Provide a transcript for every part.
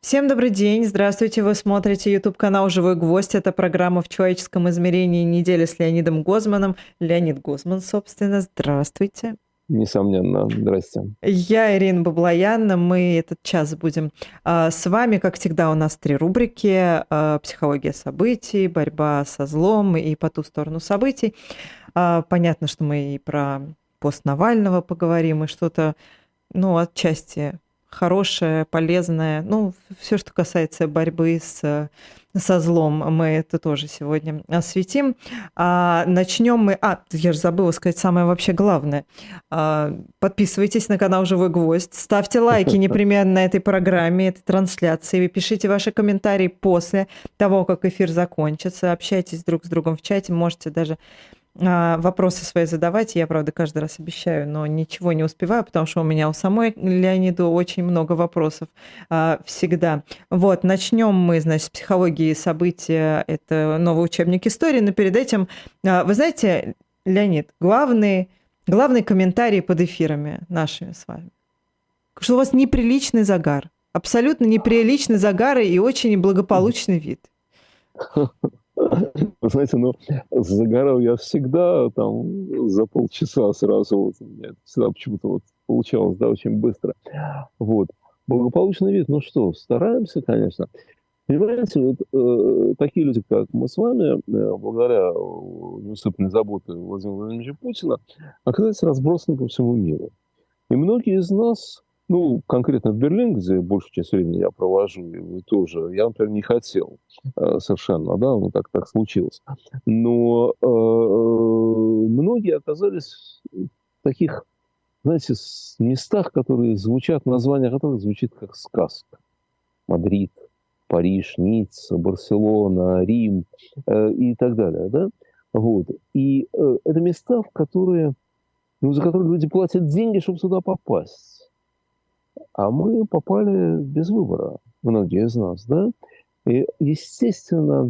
Всем добрый день, здравствуйте, вы смотрите YouTube-канал «Живой гвоздь». Это программа «В человеческом измерении. Неделя» с Леонидом Гозманом. Леонид Гозман, собственно, здравствуйте. Несомненно. Здрасте. Я Ирина Баблоян. Мы этот час будем с вами. Как всегда, у нас 3 рубрики. Психология событий, борьба со злом и по ту сторону событий. Понятно, что мы и про пост Навального поговорим, и что-то, отчасти хорошее, полезное. Все, что касается борьбы со злом, мы это тоже сегодня осветим. Начнем мы... Я же забыла сказать самое вообще главное. Подписывайтесь на канал «Живой гвоздь», ставьте лайки непременно этой программе, этой трансляции, пишите ваши комментарии после того, как эфир закончится, общайтесь друг с другом в чате, можете даже вопросы свои задавать. Я, правда, каждый раз обещаю, но ничего не успеваю, потому что у меня у самой Леониду очень много вопросов всегда. Начнем мы, с психологии события. Это новый учебник истории, но перед этим, вы знаете, Леонид, главный комментарий под эфирами нашими с вами, что у вас неприличный загар, абсолютно неприличный загар и очень благополучный вид. Вы знаете, загорал я всегда там за полчаса сразу. У меня всегда почему-то получалось, очень быстро. Благополучный вид, стараемся, конечно. Понимаете, такие люди, как мы с вами, благодаря неусыпанной заботе Владимира Владимировича Путина, оказались разбросаны по всему миру. И многие из нас, конкретно в Берлин, где большую часть времени я провожу, и вы тоже, я, например, не хотел совершенно, так случилось. Но многие оказались в таких, местах, название которых звучит как сказка. Мадрид, Париж, Ницца, Барселона, Рим и так далее, да? И это места, в которые... за которые люди платят деньги, чтобы сюда попасть. А мы попали без выбора, многие из нас, да? И, естественно,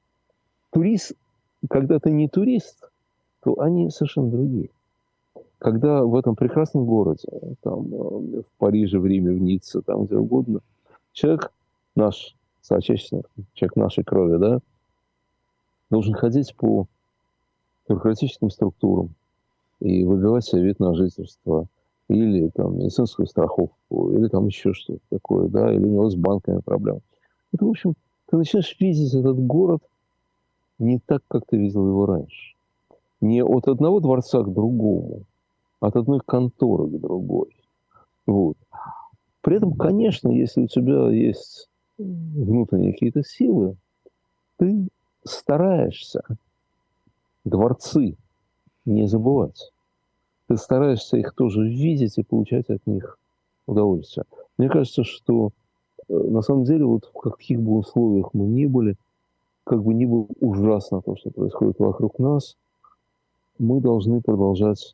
когда ты не турист, то они совершенно другие. Когда в этом прекрасном городе, в Париже, в Риме, в Ницце, там где угодно, человек наш, соотечественник, человек нашей крови, да, должен ходить по бюрократическим структурам, и выбивать себе вид на жительство, или медицинскую страховку, или еще что-то такое, да, или у него с банками проблемы. Это, в общем, ты начинаешь видеть этот город не так, как ты видел его раньше. Не от одного дворца к другому, а от одной конторы к другой. При этом, конечно, если у тебя есть внутренние какие-то силы, ты стараешься дворцы не забывать. Ты стараешься их тоже видеть и получать от них удовольствие. Мне кажется, что на самом деле, в каких бы условиях мы ни были, как бы ни было ужасно то, что происходит вокруг нас, мы должны продолжать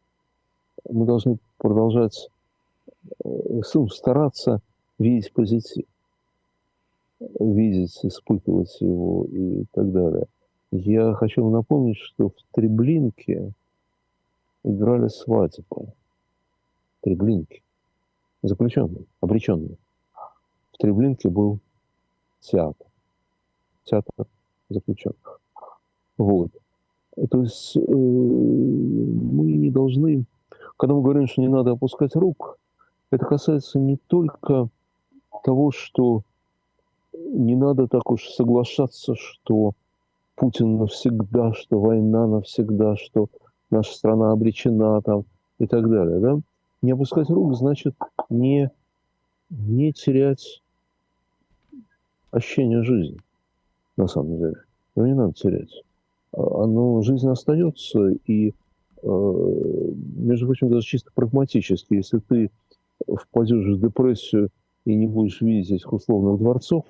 стараться видеть позитив, видеть, испытывать его и так далее. Я хочу вам напомнить, что в Треблинке играли свадьбу. Треблинки. Заключенные, обреченные. В Треблинке был театр. Театр заключенных. То есть мы не должны... Когда мы говорим, что не надо опускать рук, это касается не только того, что не надо так уж соглашаться, что Путин навсегда, что война навсегда, что наша страна обречена и так далее. Да? Не опускать рук значит не терять ощущение жизни, на самом деле. Его не надо терять. Жизнь остается, и, между прочим, даже чисто прагматически, если ты впадешь в депрессию и не будешь видеть этих условных дворцов,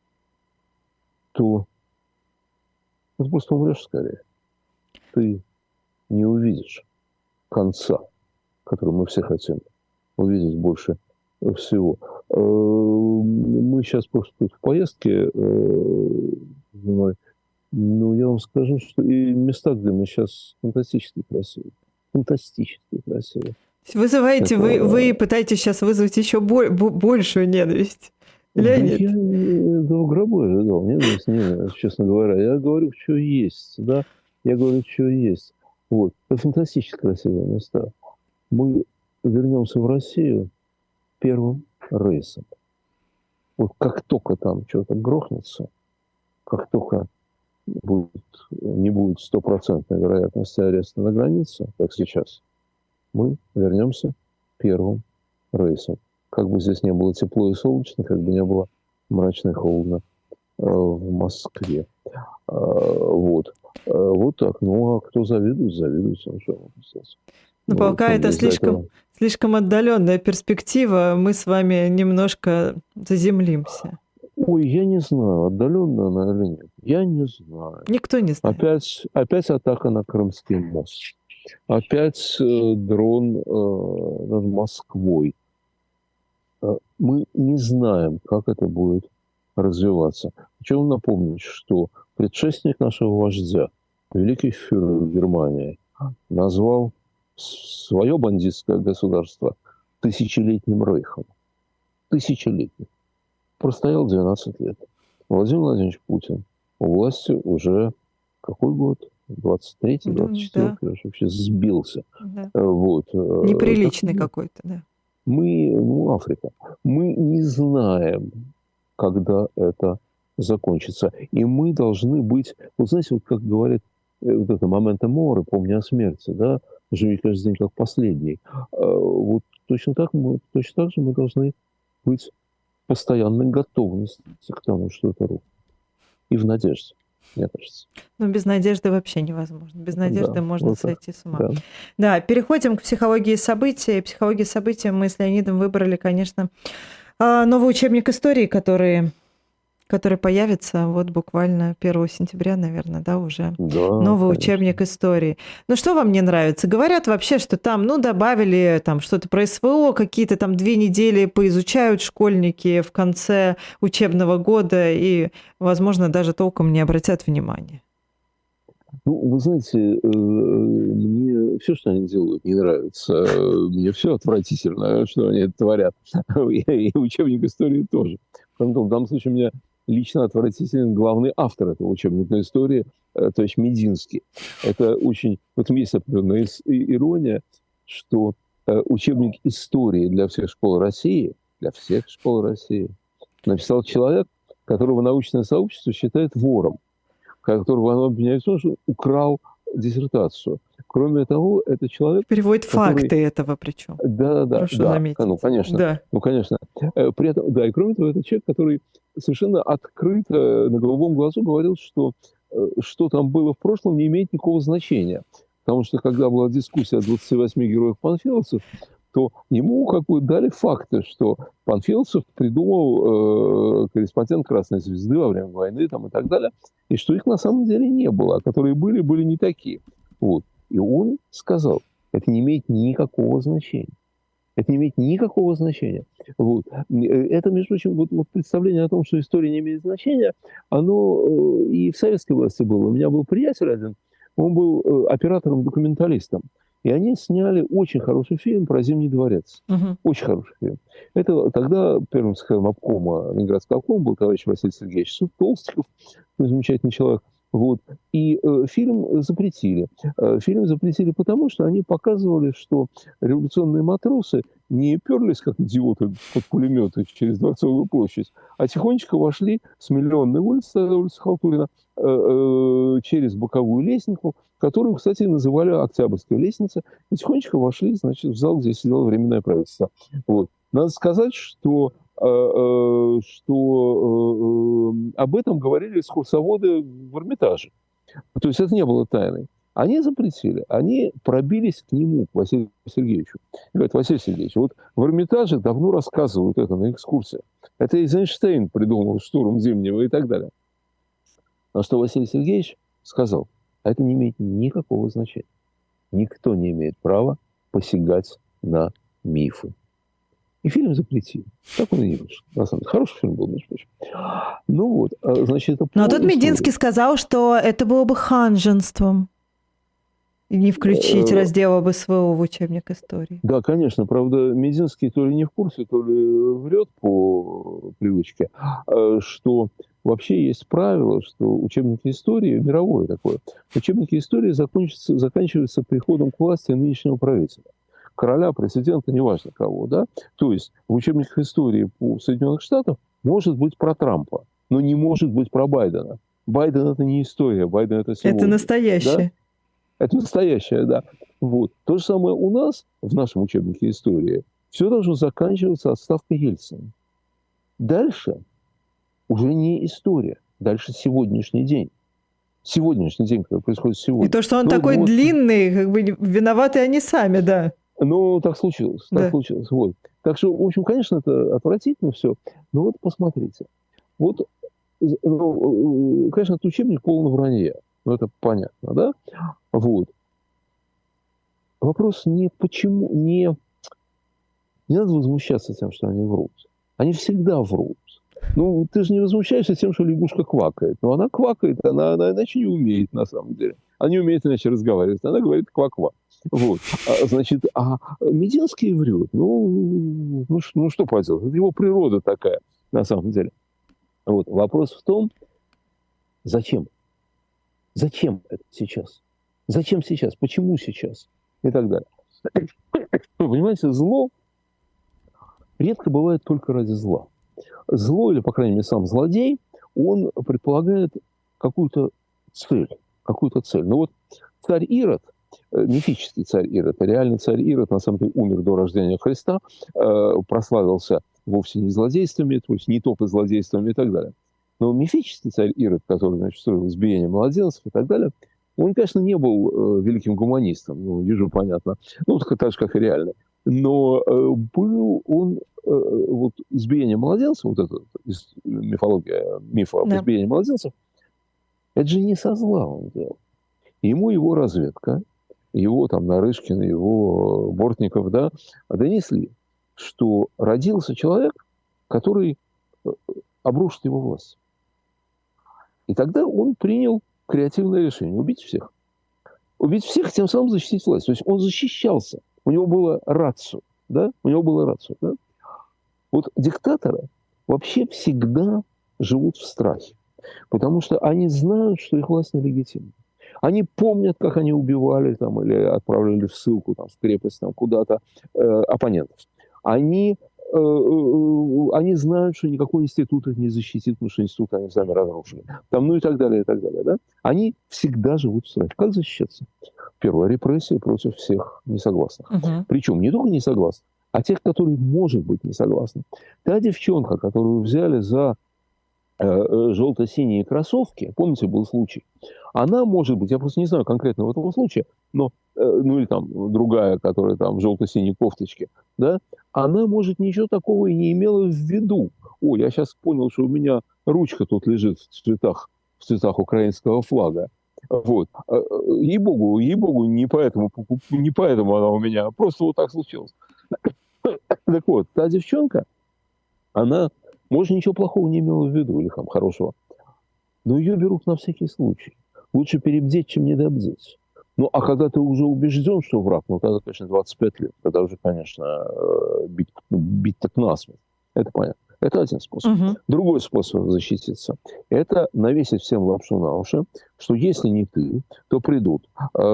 то ты просто умрешь скорее. Ты не увидишь конца, который мы все хотим увидеть больше всего. Мы сейчас просто в поездке, я вам скажу, что и места, где мы сейчас, фантастически красивые. Фантастически красивые. Вы пытаетесь сейчас вызвать еще большую ненависть. Да Леонид. я до гробу ожидал. Нет, не, честно говоря. Я говорю, что есть, да. Я говорю, что есть. Вот. Это фантастически красивые места. Мы вернемся в Россию первым рейсом. Вот как только там что-то грохнется, как только не будет стопроцентной вероятности ареста на границе, как сейчас, мы вернемся первым рейсом. Как бы здесь не было тепло и солнечно, как бы не было мрачно и холодно в Москве. Вот. Вот так. Ну, а кто завидует, завидует. Но пока Там это есть для этого. слишком отдаленная перспектива, мы с вами немножко заземлимся. Ой, я не знаю, отдаленно она или нет. Я не знаю. Никто не знает. Опять атака на Крымский мост. Опять дрон над Москвой. Мы не знаем, как это будет развиваться. Хочу напомнить, что предшественник нашего вождя, великий фюрер Германии, назвал свое бандитское государство тысячелетним рейхом. Тысячелетним. Простоял 12 лет. Владимир Владимирович Путин у власти уже какой год? 23-й, 24-й, да. Вообще сбился. Да. Вот. Неприличный какой-то, да. Африка. Мы не знаем, когда это закончится. И мы должны быть, вот знаете, вот как говорят, вот это момента моры, помни о смерти, да, живи каждый день как последний. Вот точно так же мы должны быть в постоянной готовности к тому, что это рухнет. И в надежде, мне кажется. Но без надежды вообще невозможно. Без надежды можно вот сойти с ума. Да. Да, переходим к психологии событий. Психологии событий мы с Леонидом выбрали, конечно, новый учебник истории, который появится вот буквально 1 сентября, наверное, да, уже. Да, новый конечно. учебник истории. Ну, что вам не нравится? Говорят вообще, что там, добавили там что-то про СВО, какие-то там 2 недели поизучают школьники в конце учебного года и, возможно, даже толком не обратят внимания. Ну, вы знаете, мне все, что они делают, не нравится. Мне все отвратительно, что они творят. И учебник истории тоже. В данном случае мне лично отвратителен главный автор этого учебника истории, товарищ Мединский. Это очень... В этом есть определенная ирония, что учебник истории для всех школ России написал человек, которого научное сообщество считает вором, которого оно обвиняет в том, что украл диссертацию. Кроме того, это человек... Переводит факты этого причем. Да. Заметить. Ну, конечно. Да. При этом, и кроме того, это человек, который совершенно открыто на голубом глазу говорил, что там было в прошлом, не имеет никакого значения. Потому что, когда была дискуссия о 28 героях-панфиловцев, то ему дали факты, что Панфиловцев придумал корреспондент Красной Звезды во время войны там, и так далее, и что их на самом деле не было, а которые были не такие. Вот. И он сказал, это не имеет никакого значения. Это не имеет никакого значения. Вот. Это, между прочим, вот представление о том, что история не имеет значения, оно и в советской власти было. У меня был приятель один, он был оператором-документалистом. И они сняли очень хороший фильм про Зимний дворец. Угу. Очень хороший фильм. Это тогда первым секретарем обкома Ленинградского обкома был товарищ Василий Сергеевич Толстиков, замечательный человек. Вот. И фильм запретили. Фильм запретили потому, что они показывали, что революционные матросы не перлись, как идиоты, под пулеметы через Дворцовую площадь, а тихонечко вошли с Миллионной улицы, улицы Халтурина, через боковую лестницу, которую, кстати, называли Октябрьская лестница, и тихонечко вошли, значит, в зал, где сидело Временное правительство. Вот. Надо сказать, что об этом говорили экскурсоводы в Эрмитаже. То есть это не было тайной. Они запретили, они пробились к нему, к Василию Сергеевичу. И говорят, Василий Сергеевич, вот в Эрмитаже давно рассказывают это на экскурсиях. Это Эйзенштейн придумал штурм Зимнего и так далее. На что Василий Сергеевич сказал, это не имеет никакого значения. Никто не имеет права посягать на мифы. И фильм запретили. Так он и не вышел. На самом деле, хороший фильм был, между прочим. Ну вот, значит, это... Но тут Мединский сказал, что это было бы ханженством. И не включить раздел об СВО в учебник истории. Да, конечно. Правда, Мединский то ли не в курсе, то ли врет по привычки, что вообще есть правило, что учебники истории, мировое такое, учебники истории заканчиваются приходом к власти нынешнего правителя. Короля, президента, неважно кого, да? То есть в учебниках истории по Соединенных Штатах может быть про Трампа, но не может быть про Байдена. Байден – это не история, Байден – это сегодня. Это настоящее. Да? Это настоящее, да. Вот. То же самое у нас, в нашем учебнике истории, все должно заканчиваться отставкой Ельцина. Дальше уже не история, дальше сегодняшний день. Сегодняшний день, который происходит сегодня. И то, что он такой длинный, как бы виноваты они сами, да. Ну, так случилось, так случилось. Вот. Так что, в общем, конечно, это отвратительно все. Но вот посмотрите. Вот, ну, конечно, этот учебник полон вранья. Ну, это понятно, да? Вот. Вопрос не почему, не надо возмущаться тем, что они врут. Они всегда врут. Ну, ты же не возмущаешься тем, что лягушка квакает. Но она квакает, она иначе не умеет, на самом деле. Она не умеет иначе разговаривать. Она говорит ква-ква. Вот. Значит, Мединский врет. Ну, что поделать? Это его природа такая, на самом деле. Вот. Вопрос в том, зачем? Зачем это сейчас? Зачем сейчас? Почему сейчас? И так далее. Вы понимаете, зло редко бывает только ради зла. Зло, или, по крайней мере, сам злодей, он предполагает какую-то цель. Ну вот царь Ирод, мифический царь Ирод, а реальный царь Ирод, на самом деле, умер до рождения Христа, прославился вовсе не злодействами, то есть не только злодействами и так далее. Но мифический царь Ирод, который, значит, строил избиение младенцев и так далее, он, конечно, не был великим гуманистом, ну, вижу, понятно, ну, так же, как и реальный. Но был он, вот избиение младенцев, вот это мифология, миф об избиении младенцев, это же не со зла он делал. Ему его разведка, его там Нарышкин, его Бортников, да, донесли, что родился человек, который обрушит его власть. И тогда он принял креативное решение – убить всех. Убить всех, тем самым защитить власть. То есть он защищался. У него было рацио. Да? Да? Вот диктаторы вообще всегда живут в страхе. Потому что они знают, что их власть нелегитимна. Они помнят, как они убивали там, или отправляли в ссылку, там, в крепость, там, куда-то оппонентов. Они знают, что никакой институт их не защитит, потому что институт они сами разрушили. Там, ну и так далее, и так далее. Да? Они всегда живут в страхе. Как защищаться? Первая репрессия против всех несогласных. Причем не только несогласных, а тех, которые, может быть, не согласны. Та девчонка, которую взяли за желто-синие кроссовки, помните, был случай, она может быть, я просто не знаю конкретно этого случая, но, ну или там другая, которая там в желто-синей кофточке, да, она, может, ничего такого и не имела в виду. О, я сейчас понял, что у меня ручка тут лежит в цветах украинского флага. Вот. Ей-богу, не поэтому она у меня, просто вот так случилось. Так вот, та девчонка, она, может, ничего плохого не имела в виду, или там хорошего, но ее берут на всякий случай. Лучше перебдеть, чем недобдеть. Ну, а когда ты уже убежден, что враг, ну, тогда, конечно, 25 лет. Тогда уже, конечно, бить так насмерть. Это понятно. Это один способ. Другой способ защититься – это навесить всем лапшу на уши, что если не ты, то будут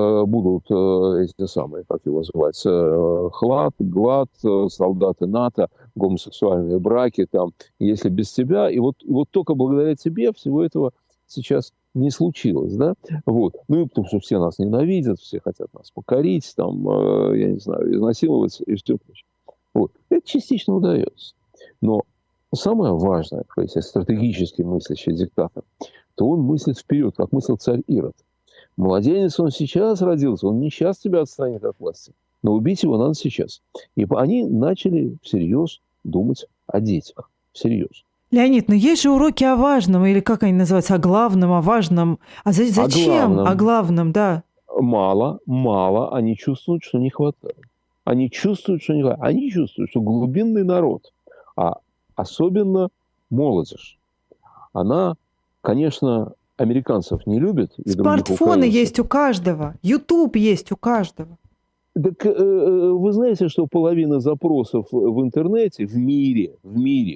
эти самые, как его звать, ГЛАД, солдаты НАТО, гомосексуальные браки, там, если без тебя. И вот только благодаря тебе всего этого сейчас не случилось, да? Вот. Ну, и потому что все нас ненавидят, все хотят нас покорить, там, я не знаю, изнасиловать и все прочее. Вот. Это частично удается. Но самое важное, если стратегически мыслящий диктатор, то он мыслит вперед, как мыслил царь Ирод. Младенец, он сейчас родился, он не сейчас тебя отстранит от власти, но убить его надо сейчас. И они начали всерьез думать о детях. Всерьез. Леонид, но есть же уроки о важном, или как они называются, о главном, о важном. А зачем? О главном, да. Мало, они чувствуют, что не хватает. Они чувствуют, что глубинный народ, а особенно молодежь, она, конечно, американцев не любит. Смартфоны есть у каждого, YouTube есть у каждого. Так вы знаете, что половина запросов в интернете, в мире,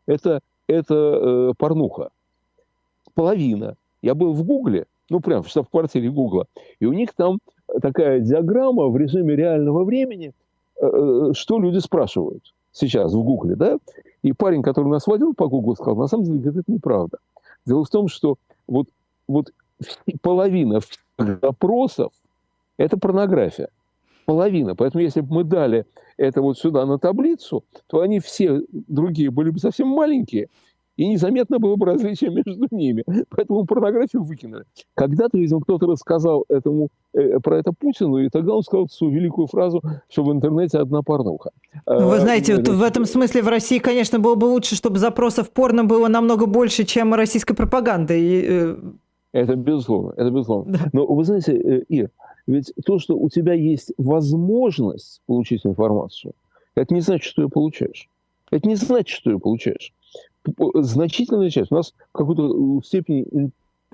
это порнуха. Половина. Я был в Гугле, ну, прям в штаб-квартире Гугла, и у них там такая диаграмма в режиме реального времени, что люди спрашивают сейчас в Гугле, да? И парень, который нас водил по Гуглу, сказал, на самом деле, говорит, это неправда. Дело в том, что вот половина запросов – это порнография. Половина. Поэтому если бы мы дали это вот сюда на таблицу, то они все другие были бы совсем маленькие, и незаметно было бы различие между ними. Поэтому порнографию выкинули. Когда-то, видимо, кто-то рассказал про это Путину, и тогда он сказал свою великую фразу, что в интернете одна порнуха. Ну, вы знаете, в этом смысле в России, конечно, было бы лучше, чтобы запросов порно было намного больше, чем российской пропаганды. Это безусловно, это безусловно. Да. Но вы знаете, Ир, ведь то, что у тебя есть возможность получить информацию, это не значит, что ее получаешь. Это не значит, что ее получаешь. Значительная часть. У нас в какой-то степени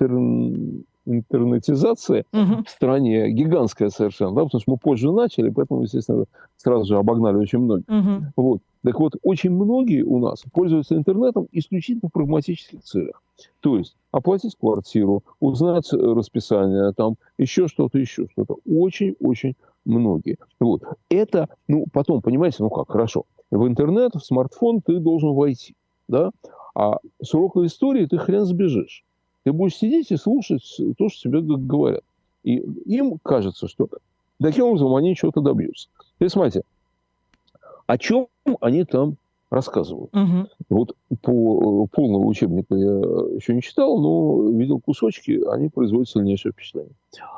интернетизация в стране гигантская совершенно, да, потому что мы позже начали, поэтому, естественно, сразу же обогнали очень многие. Вот. Так вот, очень многие у нас пользуются интернетом исключительно в прагматических целях. То есть оплатить квартиру, узнать расписание, там еще что-то, еще что-то. Очень-очень многие. Вот. Это, ну, потом, понимаете, ну как, хорошо. В интернет, в смартфон ты должен войти, да? А с урока истории ты хрен сбежишь. Ты будешь сидеть и слушать то, что тебе говорят. И им кажется, что таким образом они чего-то добьются. И смотрите, о чем они там рассказывают. Вот по полного учебника я еще не читал, но видел кусочки, они производят сильнейшее впечатление.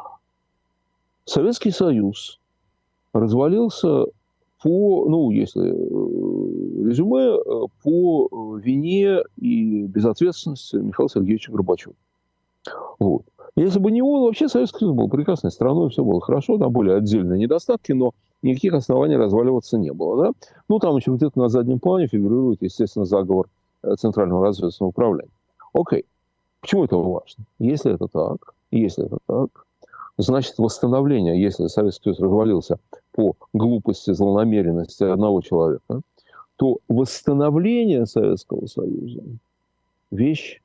Советский Союз развалился по, ну, если резюме, по вине и безответственности Михаила Сергеевича Горбачева. Вот. Если бы не он, вообще Советский Союз был прекрасной страной, все было хорошо, там были отдельные недостатки, но никаких оснований разваливаться не было. Да? Ну, там еще где-то на заднем плане фигурирует, естественно, заговор Центрального разведывательного управления. Окей. Почему это важно? Если это так, значит, восстановление, если Советский Союз развалился по глупости, злонамеренности одного человека, то восстановление Советского Союза – вещь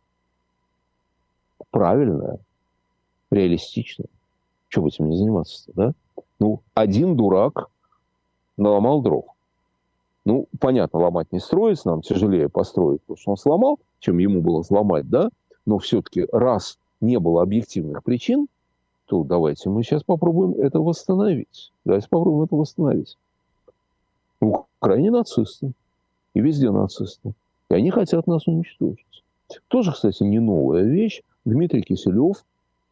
правильная, реалистичная. Чего бы этим не заниматься-то, да? Ну, один дурак наломал дров. Ну, понятно, ломать не строится, нам тяжелее построить, потому что он сломал, чем ему было сломать, да? Но все-таки, раз не было объективных причин, то давайте мы сейчас попробуем это восстановить. В Украине нацисты. И везде нацисты. И они хотят нас уничтожить. Тоже, кстати, не новая вещь. Дмитрий Киселев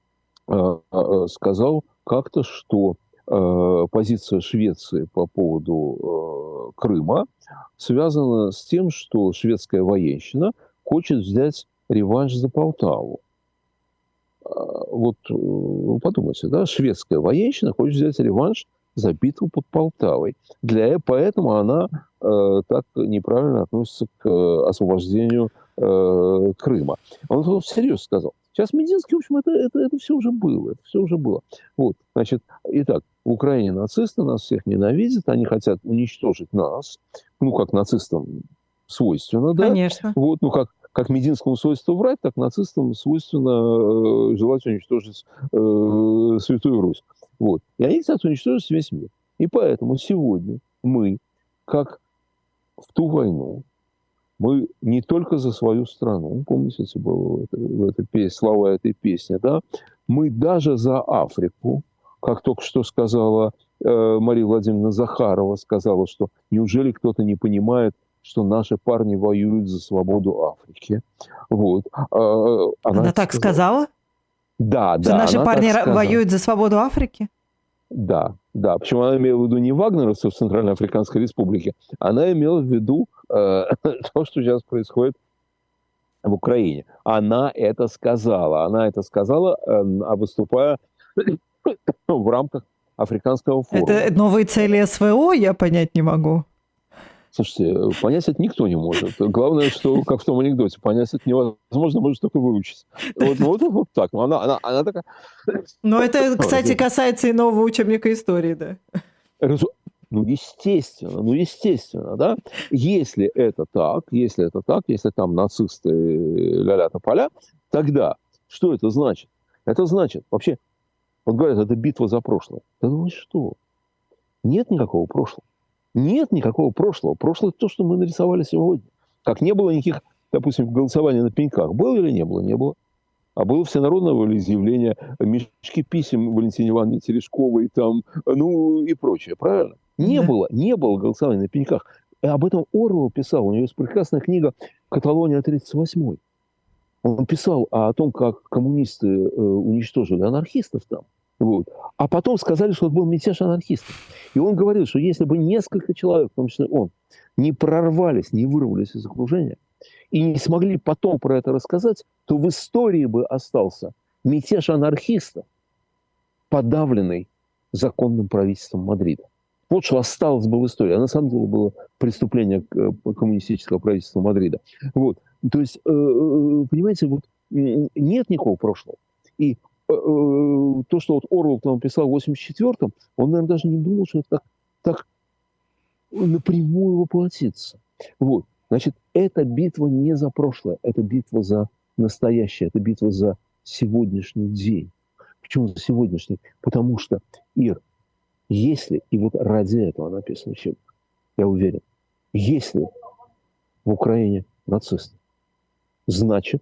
сказал как-то, что позиция Швеции по поводу Крыма связана с тем, что шведская военщина хочет взять реванш за Полтаву. Вот подумайте, да, шведская военщина хочет взять реванш за битву под Полтавой. Поэтому она так неправильно относится к освобождению Крыма. Он всерьез сказал. Сейчас Мединский, в общем, это все уже было. Вот, значит, итак, в Украине нацисты нас всех ненавидят, они хотят уничтожить нас, ну, как нацистам свойственно, да? Конечно. Вот, ну, как Мединскому свойственно врать, так нацистам свойственно желать уничтожить Святую Русь. Вот. И они хотят уничтожить весь мир. И поэтому сегодня мы, как в ту войну, мы не только за свою страну, помните, слова этой песни, да, мы даже за Африку, как только что сказала Мария Владимировна Захарова, сказала, что неужели кто-то не понимает, что наши парни воюют за свободу Африки. Вот. Она так сказала? Да, что да. Наши парни воюют за свободу Африки? Да. Причем она имела в виду не вагнеровцев в Центральной Африканской Республике, она имела в виду то, что сейчас происходит в Украине. Она это сказала, выступая в рамках Африканского форума. Это новые цели СВО? Я понять не могу. Слушайте, понять это никто не может. Главное, что, как в том анекдоте, понять это невозможно, может только выучить. Вот так. Она такая... Но это, кстати, касается и нового учебника истории, да. Ну, естественно, да. Если там нацисты ля-ля тополя, тогда что это значит? Это значит, вообще, вот говорят, это битва за прошлое. Да ну что? Нет никакого прошлого. Нет никакого прошлого. Прошлое то, что мы нарисовали сегодня. Как не было никаких, допустим, голосований на пеньках. Было или не было? Не было. А было всенародное волеизъявление, мешки писем Валентине Ивановне Терешковой, там, ну и прочее, правильно? Да. Не было голосования на пеньках. И об этом Оруэлл писал. У него есть прекрасная книга «Каталония 38-й». Он писал о том, как коммунисты уничтожили анархистов там. Вот. А потом сказали, что это был мятеж анархистов. И он говорил, что если бы несколько человек, в том числе он, не прорвались, не вырвались из окружения, и не смогли потом про это рассказать, то в истории бы остался мятеж анархистов, подавленный законным правительством Мадрида. Вот что осталось бы в истории. А на самом деле было преступление коммунистического правительства Мадрида. Вот. То есть, понимаете, вот нет никакого прошлого. И то, что вот Оруэлл там писал в 1984-м, он, наверное, даже не думал, что это так напрямую воплотится. Вот. Значит, эта битва не за прошлое, это битва за настоящее, это битва за сегодняшний день. Почему за сегодняшний? Потому что, Ир, если, и вот ради этого написано учебник, я уверен, если в Украине нацисты, значит,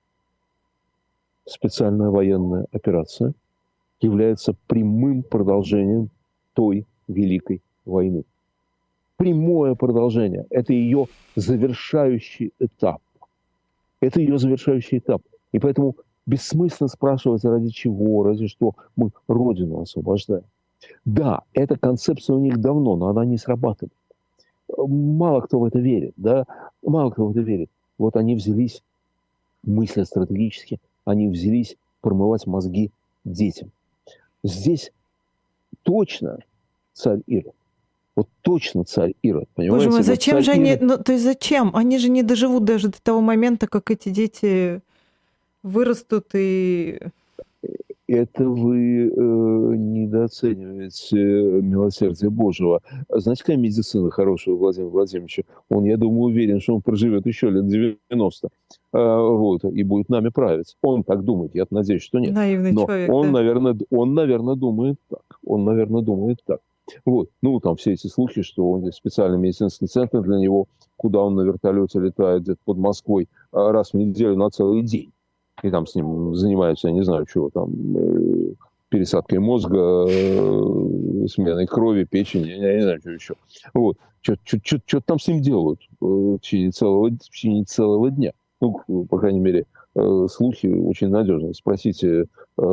специальная военная операция является прямым продолжением той Великой войны. Прямое продолжение. Это ее завершающий этап. Это ее завершающий этап. И поэтому бессмысленно спрашивать, ради чего, ради что мы Родину освобождаем. Да, эта концепция у них давно, но она не срабатывает. Мало кто в это верит, да? Мало кто в это верит. Вот они взялись, мысля стратегически, они взялись промывать мозги детям. Здесь точно царь Ирод. Вот точно царь Ирод, понимаете? Боже мой, Вот зачем царь же они... Ирод... Ну, то есть зачем? Они же не доживут даже до того момента, как эти дети вырастут и... Это вы недооцениваете милосердие Божьего. А знаете, какая медицина хорошая у Владимира Владимировича? Он, я думаю, уверен, что он проживет еще лет 90. Вот, и будет нами править. Он так думает, я надеюсь, что нет. Наивный Но человек, он, да. наверное, думает так. Он, наверное, думает так. Вот. Ну, там все эти слухи, что он есть специальный медицинский центр для него, куда он на вертолете летает где-то под Москвой раз в неделю на целый день. И там с ним занимаются, я не знаю, чего там, пересадкой мозга, сменой крови, печени, я не знаю, что еще. Вот. Что там с ним делают в течение целого дня? Ну, по крайней мере, слухи очень надежные. Спросите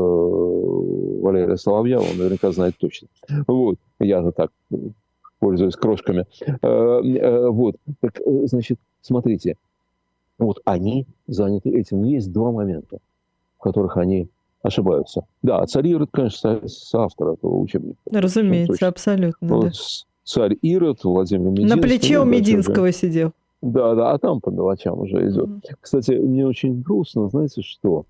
Валерия Соловья, он наверняка знает точно. Вот. Я-то так пользуюсь крошками. Вот. Так, значит, смотрите. Вот они заняты этим. Но есть два момента, в которых они ошибаются. Да, царь Ирод, конечно, соавтор этого учебника. Разумеется, абсолютно, Вот да. царь Ирод, Владимир Мединский. На плече у Мединского сидел. Да, а там по мелочам уже идет. Кстати, мне очень грустно, знаете, что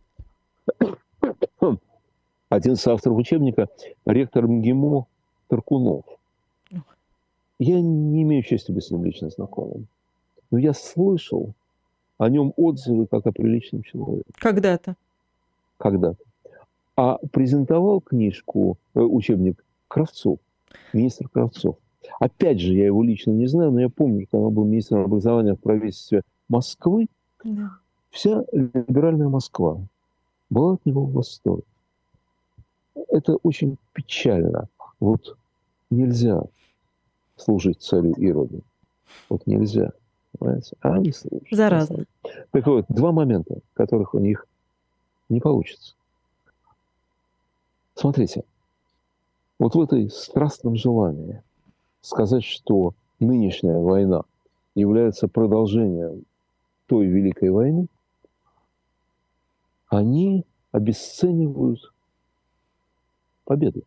один из авторов учебника, ректор МГИМО Таркунов. Я не имею чести быть с ним лично знакомым, но я слышал о нем отзывы как о приличном человеке. Когда-то. А презентовал книжку, учебник Кравцов, министр Кравцов. Опять же, я его лично не знаю, но я помню, что он был министром образования в правительстве Москвы. Да. Вся либеральная Москва была от него в восторге. Это очень печально. Вот нельзя служить царю Ироду. Вот нельзя. Понимаете? А они служат. Зараза. Так вот, два момента, которых у них не получится. Смотрите, вот в этой страстном желании сказать, что нынешняя война является продолжением той Великой войны, они обесценивают победу.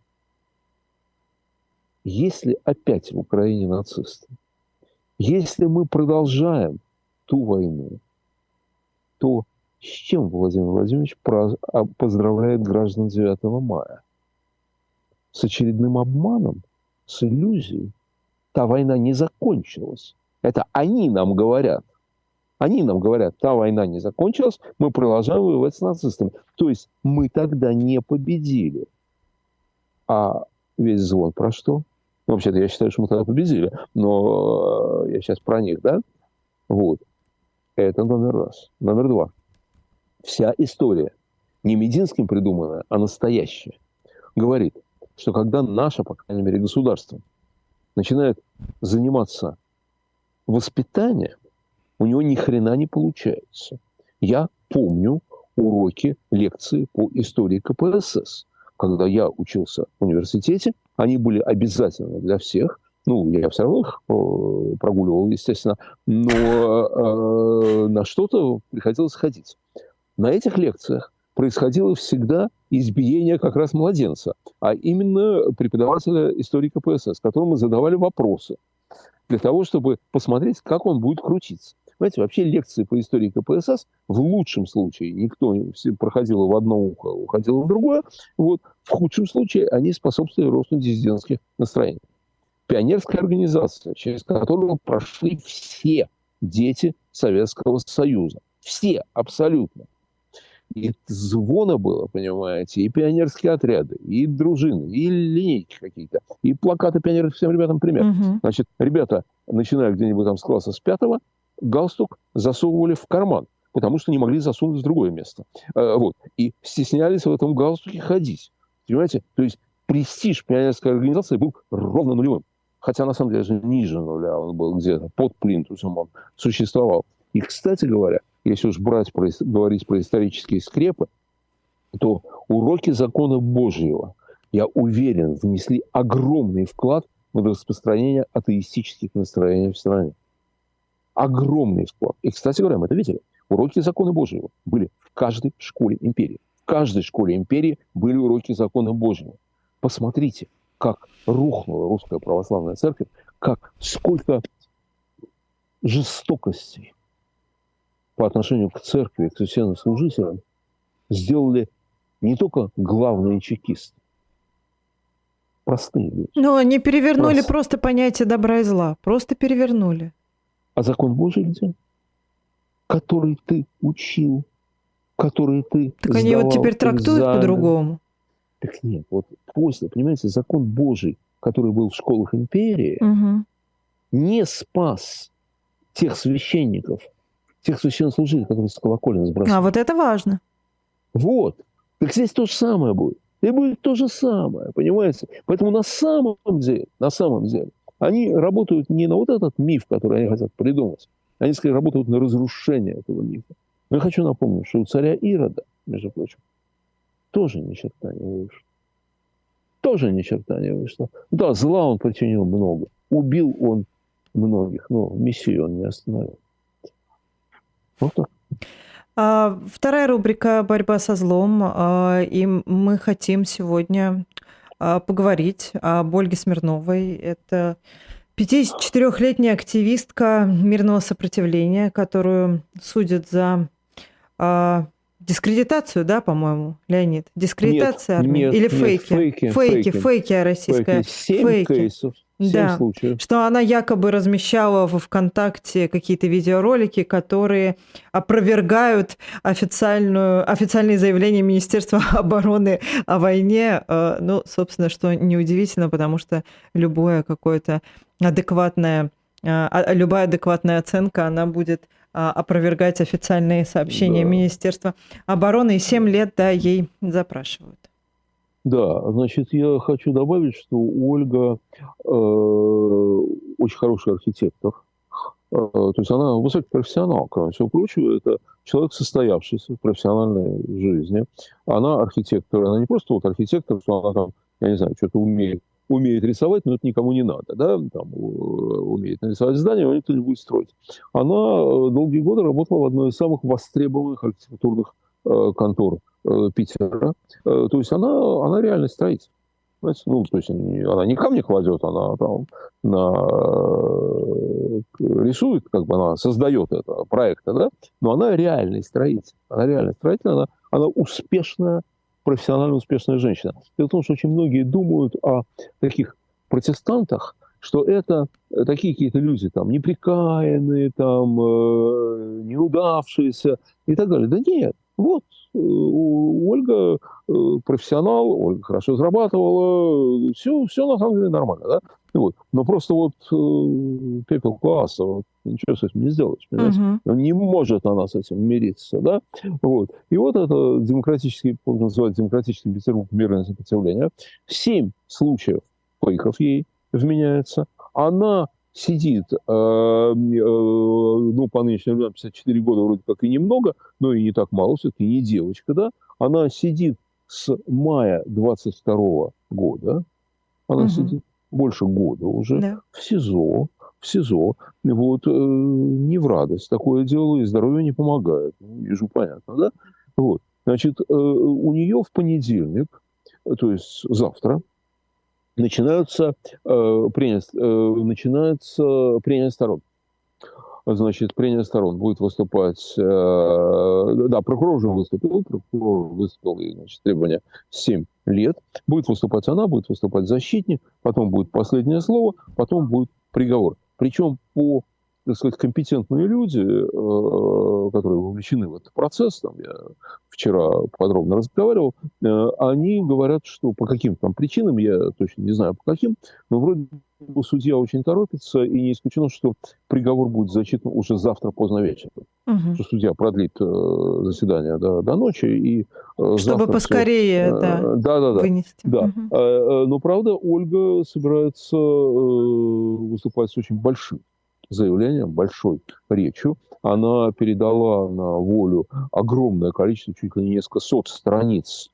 Если опять в Украине нацисты, если мы продолжаем ту войну, то с чем Владимир Владимирович поздравляет граждан 9 мая? С очередным обманом, с иллюзией. та война не закончилась. Это они нам говорят. Они нам говорят, та война не закончилась, мы продолжаем воевать с нацистами. То есть мы тогда не победили. А весь звон про что? Ну, вообще-то я считаю, что мы тогда победили. Но я сейчас про них, да? Вот. Это номер раз. Номер два. Вся история, не Мединским придуманная, а настоящая, говорит, что когда наше, по крайней мере, государство начинает заниматься воспитанием, у него ни хрена не получается. Я помню уроки, лекции по истории КПСС. Когда я учился в университете, они были обязательны для всех. Ну, я все равно их прогуливал, естественно, но на что-то приходилось ходить. На этих лекциях происходило всегда избиение как раз младенца, а именно преподавателя истории КПСС, которому задавали вопросы для того, чтобы посмотреть, как он будет крутиться. Знаете, вообще лекции по истории КПСС в лучшем случае никто проходил в одно ухо, уходил в другое. Вот. В худшем случае они способствовали росту диссидентских настроений. Пионерская организация, через которую прошли все дети Советского Союза. Все, абсолютно. И звона было, понимаете, и пионерские отряды, и дружины, и линейки какие-то, и плакаты пионеров всем ребятам пример. Угу. Значит, ребята, начиная где-нибудь там с класса с 5-го, галстук засовывали в карман, потому что не могли засунуть в другое место. Вот. И стеснялись в этом галстуке ходить. Понимаете? То есть престиж пионерской организации был ровно нулевым. Хотя, на самом деле, даже ниже нуля он был где-то, под плинтусом он существовал. И, кстати говоря, если уж говорить про исторические скрепы, то уроки закона Божьего, я уверен, внесли огромный вклад в распространение атеистических настроений в стране. Огромный вклад. И, кстати говоря, мы это видели. Уроки закона Божьего были в каждой школе империи. В каждой школе империи были уроки закона Божьего. Посмотрите, как рухнула русская православная церковь, сколько жестокостей по отношению к церкви, к священнослужителям сделали не только главные чекисты, простые люди. Но они перевернули просто понятие добра и зла. Просто перевернули. А закон Божий где? Который ты учил, который ты так они вот теперь трактуют по-другому. Так нет, вот после, понимаете, закон Божий, который был в школах империи, не спас тех священников, тех священнослужителей, которые с колоколен сбрасывали. А вот это важно. Вот. Так здесь то же самое будет. И будет то же самое, понимаете? Поэтому на самом деле, они работают не на вот этот миф, который они хотят придумать. Они, скорее, работают на разрушение этого мифа. Но я хочу напомнить, что у царя Ирода, между прочим, тоже ни черта не вышло. Да, зла он причинил много. Убил он многих, но Мессию он не остановил. Вот так. Вторая рубрика «Борьба со злом». И мы хотим сегодня поговорить об Ольге Смирновой. Это 54-летняя активистка мирного сопротивления, которую судят за дискредитацию, да, по-моему, Леонид? Дискредитация армии? Или фейки? Фейки российская. 7 кейсов. 7 случаев. Что она якобы размещала во ВКонтакте какие-то видеоролики, которые опровергают официальные заявления Министерства обороны о войне. Ну, собственно, что неудивительно, потому что любая адекватная оценка, она будет опровергать официальные сообщения Министерства обороны. И 7 лет, да, ей запрашивают. Да, значит, я хочу добавить, что Ольга очень хороший архитектор. То есть она высокий профессионал, кроме всего прочего. Это человек, состоявшийся в профессиональной жизни. Она архитектор. Она не просто вот архитектор, что она там, я не знаю, что-то умеет рисовать, но это никому не надо. Да? Там, умеет нарисовать здание, но никто не будет строить. Она долгие годы работала в одной из самых востребованных архитектурных контор Питера. То есть она реально строитель. Ну, то есть она не камни кладет, она там рисует, как бы она создает это проекты, да? Но она реальный строитель. Она успешная, профессионально успешная женщина. Дело в том, что очень многие думают о таких протестантах что это такие какие-то люди там неприкаянные, там неудавшиеся и так далее. Да нет, вот Ольга профессионал, Ольга хорошо зарабатывала, все на самом деле нормально, да? Вот. Но просто вот пепел класса, вот, ничего с этим не сделаешь, понимаете? Мгм. Не может она с этим мириться, да? Вот. И вот это демократический, можно назвать демократический Петербург, мирное сопротивление. 7 случаев фейков ей вменяется. Она сидит, ну, по нынешним временам, 54 года вроде как и немного, но и не так мало, все-таки не девочка, да? Она сидит с мая 22 года, она Мгм. сидит больше года уже Да. в СИЗО, вот, не в радость такое дело, и здоровье не помогает, ну, вижу, понятно, да? Вот, значит, у нее в понедельник, то есть завтра, начинается прения сторон. Значит, прения сторон будет выступать, да, прокурор уже выступил, и, значит, требования 7 лет. Будет выступать она, будет выступать защитник, потом будет последнее слово, потом будет приговор. Причем по, так сказать, компетентные люди, которые вовлечены в этот процесс, там, я вчера подробно разговаривал, они говорят, что по каким-то там причинам, я точно не знаю по каким, но вроде бы судья очень торопится, и не исключено, что приговор будет зачитан уже завтра поздно вечером. Мгм. Что судья продлит заседание до ночи, и Чтобы завтра все... поскорее, да, Да-да-да. вынести. Да. Мгм. Но, правда, Ольга собирается выступать с очень большим заявлением, большой речью. Она передала на волю огромное количество, чуть ли не несколько сот страниц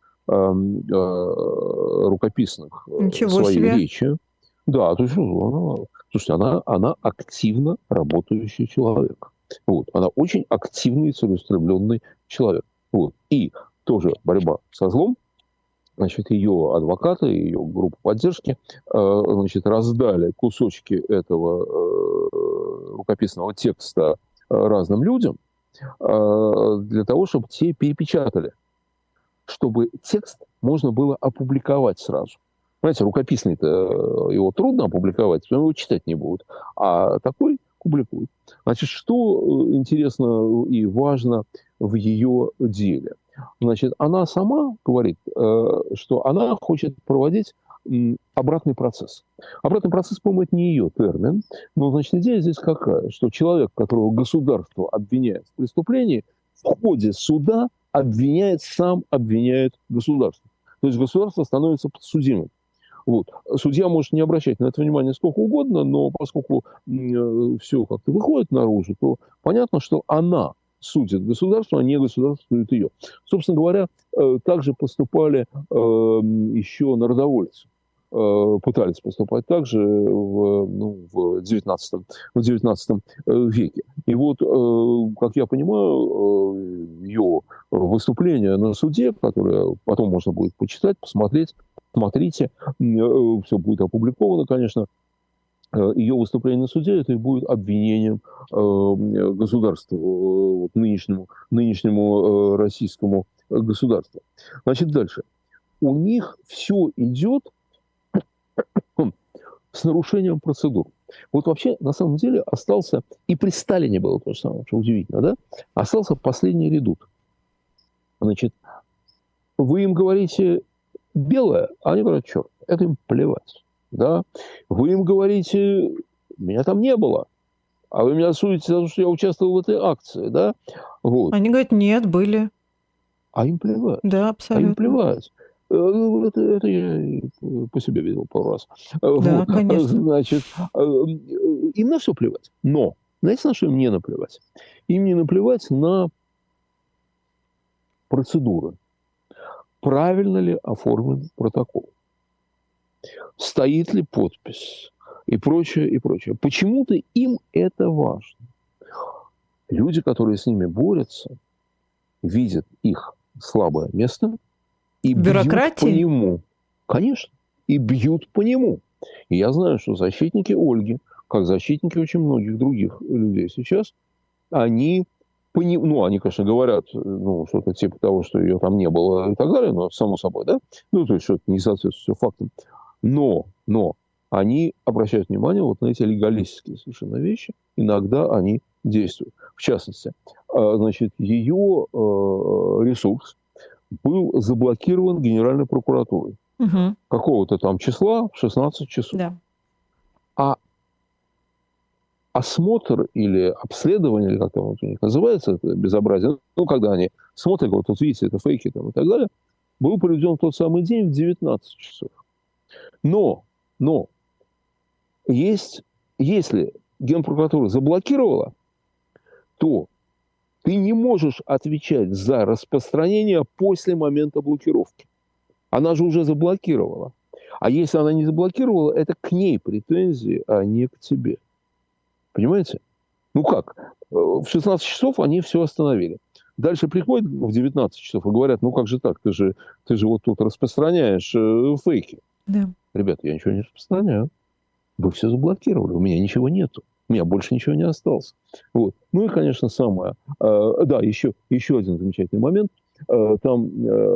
рукописных Ничего своей себе. речи. Да, то есть, слушайте, она активно работающий человек. Вот. Она очень активный, целеустремленный человек. Вот. И тоже борьба со злом. Значит, ее адвокаты, ее группа поддержки, значит, раздали кусочки этого рукописного текста разным людям для того, чтобы те перепечатали, чтобы текст можно было опубликовать сразу. Понимаете, рукописный-то его трудно опубликовать, потому его читать не будут. А такой публикуют. Значит, что интересно и важно в ее деле? Значит, она сама говорит, что она хочет проводить обратный процесс. Обратный процесс, по-моему, это не ее термин. Но, значит, идея здесь какая? Что человек, которого государство обвиняет в преступлении, в ходе суда сам обвиняет государство. То есть государство становится подсудимым. Вот. Судья может не обращать на это внимание сколько угодно, но поскольку все как-то выходит наружу, то понятно, что она судит государство, а не государство судит ее. Собственно говоря, также поступали еще народовольцы. Пытались поступать также в XIX веке. И вот, как я понимаю, ее выступление на суде, которое потом можно будет почитать, посмотреть, смотрите, все будет опубликовано, конечно, ее выступление на суде, это и будет обвинением государству, нынешнему российскому государству. Значит, дальше. У них все идет с нарушением процедур. Вот вообще, на самом деле, остался, и при Сталине было то же самое, что удивительно, да? Остался последний редут. Значит, вы им говорите белое, а они говорят черное. Это им плевать. Да? Вы им говорите, меня там не было, а вы меня судите за то, что я участвовал в этой акции. Да? Вот. Они говорят, нет, были. А им плевать. Да, А им абсолютно. плевать. Это я по себе видел пару раз. Да, Вот. конечно. Значит, им на все плевать. Но, знаете, на что им не наплевать? Им не наплевать на процедуры. Правильно ли оформлен протокол? Стоит ли подпись? И прочее, и прочее. Почему-то им это важно. Люди, которые с ними борются, видят их слабое место и бьют по Бюрократии? нему. Конечно. И бьют по нему. И я знаю, что защитники Ольги, как защитники очень многих других людей сейчас, они, они, конечно, говорят, что-то типа того, что ее там не было и так далее, но само собой, да? Ну, то есть, что это не соответствует фактам. Но они обращают внимание вот на эти легалистские совершенно вещи. Иногда они действуют. В частности, значит, ее ресурс был заблокирован Генеральной прокуратурой. Угу. Какого-то там числа в 16 часов. Да. А осмотр или обследование, или как там вот у них называется, это безобразие, ну, когда они смотрят, вот тут видите, это фейки там и так далее, был проведен в тот самый день в 19 часов. Но если Генпрокуратура заблокировала, то ты не можешь отвечать за распространение после момента блокировки. Она же уже заблокировала. А если она не заблокировала, это к ней претензии, а не к тебе. Понимаете? Ну как? В 16 часов они все остановили. Дальше приходят в 19 часов и говорят, ну как же так, ты же вот тут распространяешь фейки. Да. Ребята, я ничего не распространяю. Вы все заблокировали, у меня ничего нету. У меня больше ничего не осталось. Вот. Ну и, конечно, самое... да, еще один замечательный момент. Там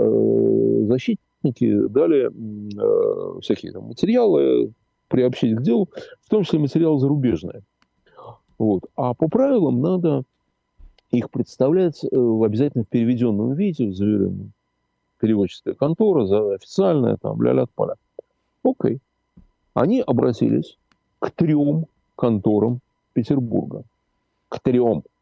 защитники дали всякие там материалы приобщить к делу, в том числе материалы зарубежные. Вот. А по правилам надо их представлять обязательно в переведенном виде, в заверенном переводческая контора, официальная, там, ля-ля-поля. Окей. Они обратились к 3 конторам Петербурга. К 3.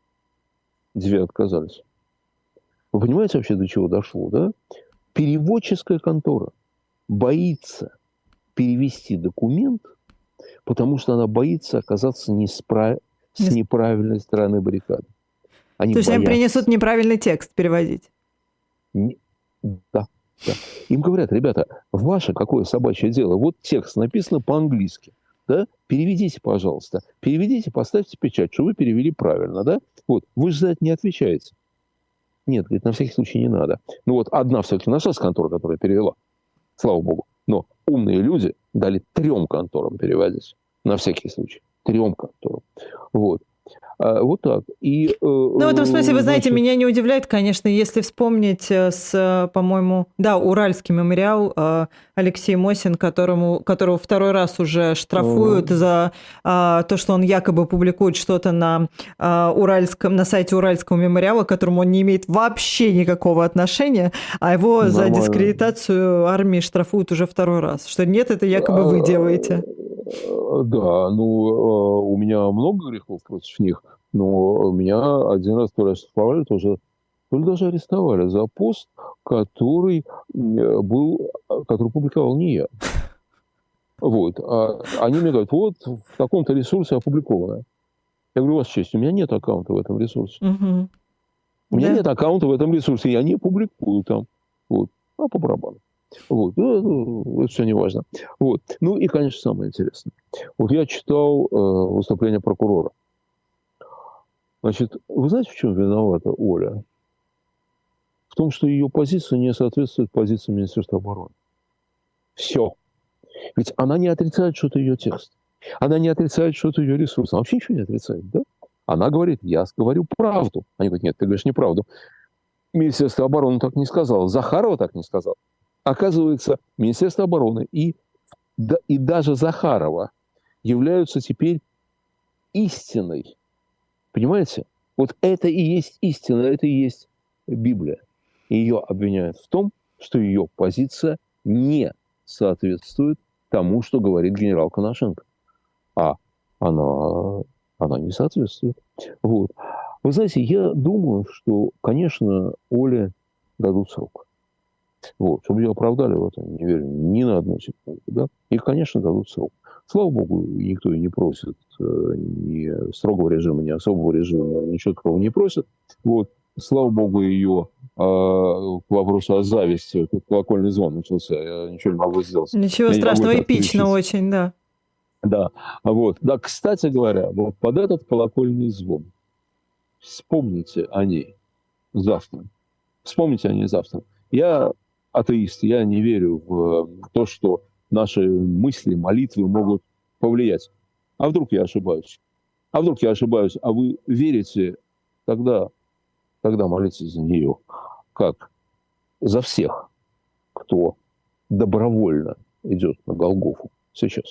2 отказались. Вы понимаете вообще, до чего дошло, да? Переводческая контора боится перевести документ, потому что она боится оказаться с неправильной стороны баррикады. Они То есть им боятся. принесут неправильный текст переводить? Да. Им говорят, ребята, ваше какое собачье дело? Вот текст написан по-английски. Да? Переведите, пожалуйста. Переведите, поставьте печать, что вы перевели правильно. Да? Вот. Вы же за это не отвечаете. Нет, говорит, на всякий случай не надо. Ну вот одна все-таки нашлась контора, которая перевела. Слава богу. Но умные люди дали 3 конторам переводить. На всякий случай. 3 конторам. Вот. Вот так. И, ну, в этом смысле, вы знаете, меня не удивляет, конечно, если вспомнить по-моему, да, Уральский мемориал, Алексей Мосин, которого 2-й раз уже штрафуют за то, что он якобы публикует что-то на сайте Уральского мемориала, к которому он не имеет вообще никакого отношения, а его за дискредитацию армии штрафуют уже 2-й раз. Что нет, это якобы вы делаете. Да, у меня много грехов против них, но меня 1 раз то ли оштрафовали, то ли даже арестовали за пост, который публиковал не я. Вот. А они мне говорят, вот в таком-то ресурсе опубликовано. Я говорю, Ваша честь, у меня нет аккаунта в этом ресурсе. Угу. У меня нет аккаунта в этом ресурсе, я не публикую там. Вот. А по барабану. Вот. Это все не важно. Вот. Ну и, конечно, самое интересное. Вот я читал выступление прокурора. Значит, вы знаете, в чем виновата Оля? В том, что ее позиция не соответствует позиции Министерства обороны. Все. Ведь она не отрицает, что это ее текст. Она не отрицает, что это ее ресурс. Она вообще ничего не отрицает, да? Она говорит, я говорю правду. Они говорят, нет, ты говоришь неправду. Министерство обороны так не сказало. Захарова так не сказала. Оказывается, Министерство обороны и даже Захарова являются теперь истиной. Понимаете? Вот это и есть истина, это и есть Библия. Ее обвиняют в том, что ее позиция не соответствует тому, что говорит генерал Коношенко. А она не соответствует. Вот. Вы знаете, я думаю, что, конечно, Оле дадут срок. Вот, чтобы ее оправдали в этом, не верю ни на одну секунду. Да? Их, конечно, дадут срок. Слава богу, никто и не просит ни строгого режима, ни особого режима, ничего такого не просит. Вот. Слава богу, ее к вопросу о зависти, тут колокольный звон начался, я ничего не могу сделать. Ничего страшного, эпично очень, да. Да, вот. Да, кстати говоря, вот под этот колокольный звон вспомните о ней завтра. Вспомните о ней завтра. Я атеист, я не верю в то, что наши мысли, молитвы могут повлиять. А вдруг я ошибаюсь? А вы верите, тогда молитесь за нее. Как? За всех, кто добровольно идет на Голгофу сейчас.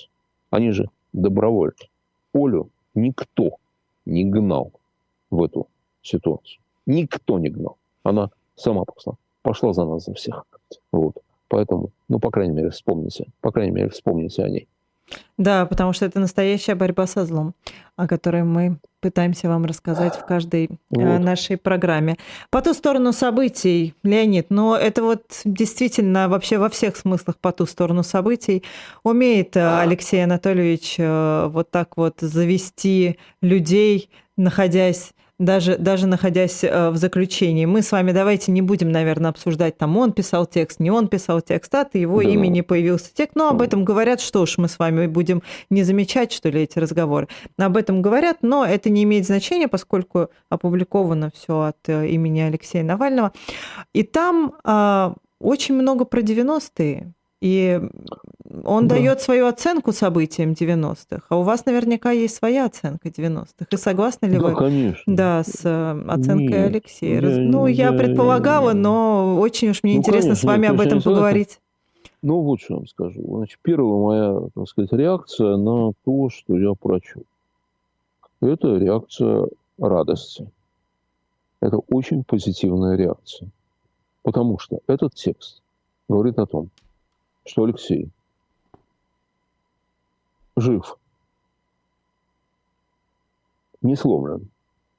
Они же добровольно. Олю никто не гнал в эту ситуацию. Никто не гнал. Она сама пошла. Пошла за нас, за всех. Вот. Поэтому, по крайней мере, вспомните. По крайней мере, вспомните о ней. Да, потому что это настоящая борьба со злом, о которой мы пытаемся вам рассказать в каждой нашей программе. По ту сторону событий, Леонид, это вот действительно вообще во всех смыслах по ту сторону событий умеет Алексей Анатольевич вот так вот завести людей, даже находясь в заключении. Мы с вами давайте не будем, наверное, обсуждать, там он писал текст, не он писал текст, от его имени появился текст. Но об этом говорят, что ж, мы с вами будем не замечать, что ли, эти разговоры. Об этом говорят, но это не имеет значения, поскольку опубликовано все от имени Алексея Навального. И там очень много про 90-е. И он дает свою оценку событиям 90-х, а у вас наверняка есть своя оценка 90-х. И согласны ли вы? Конечно. Да, с оценкой Алексея. Я предполагала, но очень уж мне интересно с вами об этом поговорить. Вот что я вам скажу. Значит, первая моя, так сказать, реакция на то, что я прочел. Это реакция радости. Это очень позитивная реакция. Потому что этот текст говорит о том, что Алексей жив, не сломлен.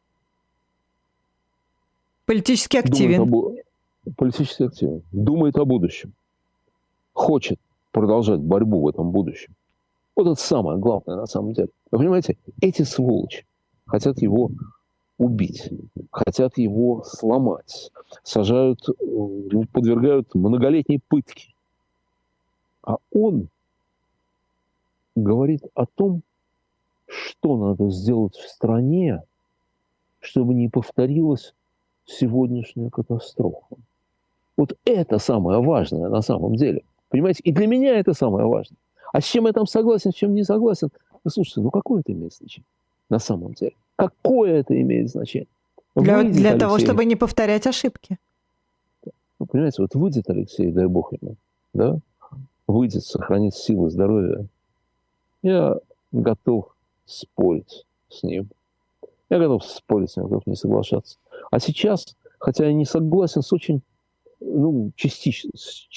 Политически активен. Политически активен. Думает о будущем. Хочет продолжать борьбу в этом будущем. Вот это самое главное на самом деле. Вы понимаете, эти сволочи хотят его убить, хотят его сломать, сажают, подвергают многолетней пытке. А он говорит о том, что надо сделать в стране, чтобы не повторилась сегодняшняя катастрофа. Вот это самое важное на самом деле. Понимаете? И для меня это самое важное. А с чем я там согласен, с чем не согласен? Слушайте, какое это имеет значение на самом деле? Какое это имеет значение? Для того, чтобы не повторять ошибки. Понимаете, вот выйдет Алексей, дай бог ему, да? Выйдет, сохранит силы, здоровье. Я готов спорить с ним. Я готов спорить с ним, готов не соглашаться. А сейчас, хотя я не согласен с очень, частично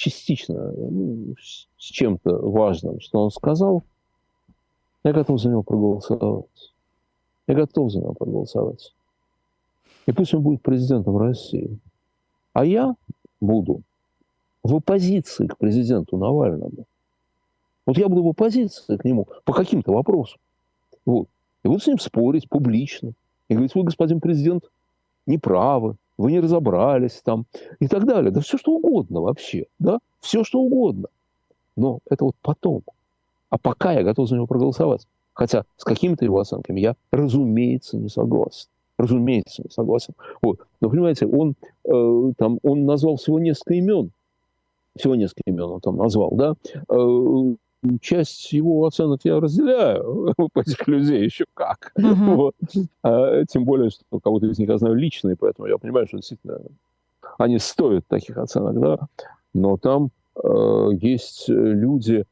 с чем-то важным, что он сказал, я готов за него проголосовать. Я готов за него проголосовать. И пусть он будет президентом России. А я буду в оппозиции к президенту Навальному. Вот я буду в оппозиции к нему по каким-то вопросам. Вот. И буду с ним спорить публично. И говорить: вы, господин президент, не правы, вы не разобрались там и так далее. Да все, что угодно вообще. Да? Все, что угодно. Но это вот потом. А пока я готов за него проголосовать. Хотя с какими-то его оценками я, разумеется, не согласен. Разумеется, не согласен. Вот. Но, понимаете, он назвал всего несколько имен. Всего несколько имен он там назвал, да. Часть его оценок я разделяю по этих людей еще как. Вот. Тем более, что кого-то из них я знаю лично, и поэтому я понимаю, что действительно они стоят таких оценок, да. Но там есть люди,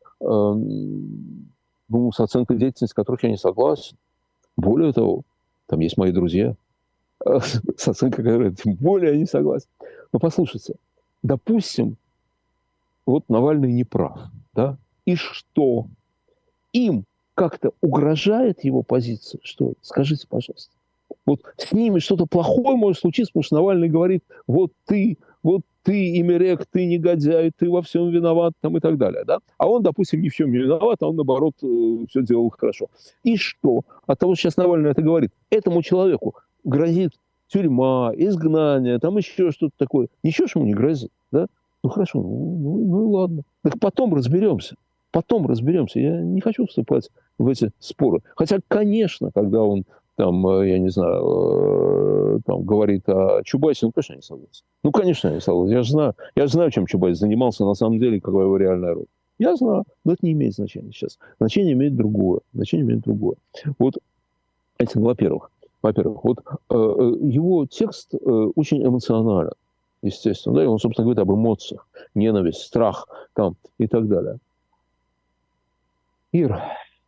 с оценкой деятельности которых я не согласен. Более того, там есть мои друзья, с оценкой которых тем более я не согласен. Но послушайте, допустим, вот Навальный не прав, да? И что? Им как-то угрожает его позиция? Что? Скажите, пожалуйста. Вот с ними что-то плохое может случиться, потому что Навальный говорит: вот ты, Имерек, ты негодяй, ты во всем виноват, там, и так далее, да? А он, допустим, ни в чем не виноват, а он, наоборот, все делал хорошо. И что? От того, что сейчас Навальный это говорит, этому человеку грозит тюрьма, изгнание, там еще что-то такое. Ничего ж ему не грозит, да? Хорошо, ну и ладно. Так потом разберемся. Потом разберемся. Я не хочу вступать в эти споры. Хотя, конечно, когда он там, я не знаю, там говорит о Чубайсе, конечно, я не согласен. Конечно, я не согласен. Я же знаю, чем Чубайс занимался на самом деле, какая его реальная роль. Я знаю, но это не имеет значения сейчас. Значение имеет другое. Вот, во-первых, вот его текст очень эмоционален, естественно, да, и он, собственно, говорит об эмоциях, ненависть, страх там и так далее. Ир,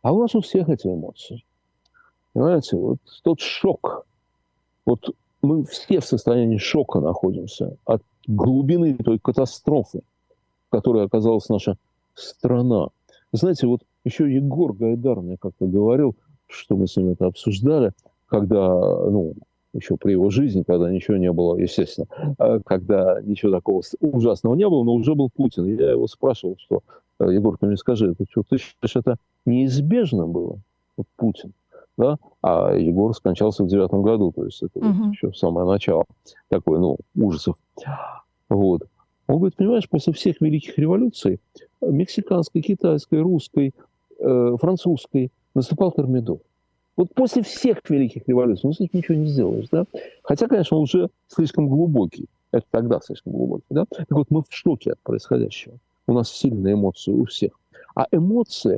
А у нас у всех эти эмоции. Понимаете, вот тот шок. Вот мы все в состоянии шока находимся от глубины той катастрофы, в которой оказалась наша страна. Знаете, вот еще Егор Гайдар мне как-то говорил, что мы с ним это обсуждали, когда, ну, еще при его жизни, когда ничего не было, естественно, когда ничего такого ужасного не было, но уже был Путин. Я его спрашивал, что, Егор, ты мне скажи, это что, ты считаешь, это неизбежно было, вот Путин? Да? А Егор скончался в 9 году, то есть это вот еще самое начало такое, ну, ужасов. Вот. Он говорит, понимаешь, после всех великих революций, мексиканской, китайской, русской, французской, наступал Термидор. Вот после всех великих революций, ну, с этим ничего не сделаешь, да? Хотя, конечно, он уже слишком глубокий. Это тогда слишком глубокий, да? Так вот, мы в шоке от происходящего. У нас сильные эмоции у всех. А эмоции